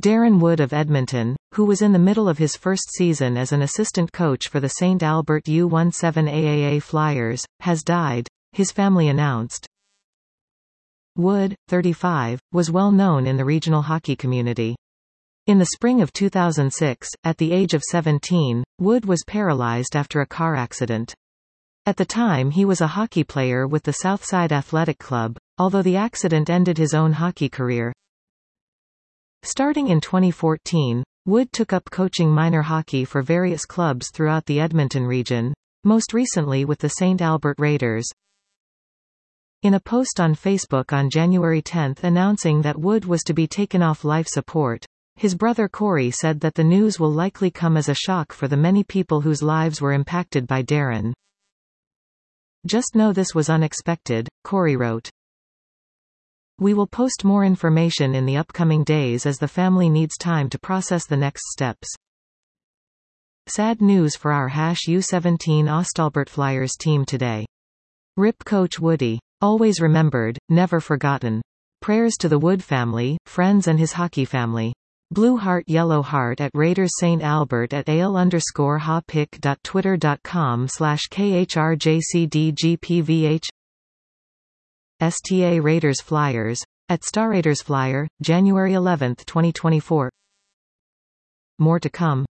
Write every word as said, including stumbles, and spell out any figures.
Darren Wood of Edmonton, who was in the middle of his first season as an assistant coach for the Saint Albert U seventeen A A A Flyers, has died, his family announced. Wood, thirty-five, was well known in the regional hockey community. In the spring of two thousand six, at the age of seventeen, Wood was paralyzed after a car accident. At the time he was a hockey player with the Southside Athletic Club, although the accident ended his own hockey career. Starting in twenty fourteen, Wood took up coaching minor hockey for various clubs throughout the Edmonton region, most recently with the Saint Albert Raiders. In a post on Facebook on January tenth announcing that Wood was to be taken off life support, his brother Corey said that the news will likely come as a shock for the many people whose lives were impacted by Darren. "Just know this was unexpected," Corey wrote. "We will post more information in the upcoming days as the family needs time to process the next steps." Sad news for our U seventeen Ostalbert Flyers team today. Rip Coach Woody. Always remembered, never forgotten. Prayers to the Wood family, friends and his hockey family. Blue Heart Yellow Heart at Raiders Saint Albert at ale underscore hopic dot twitter dot com slash khrjcdgpvh S T A Raiders Flyers at Star Raiders Flyer, January eleventh twenty twenty-four. More to come.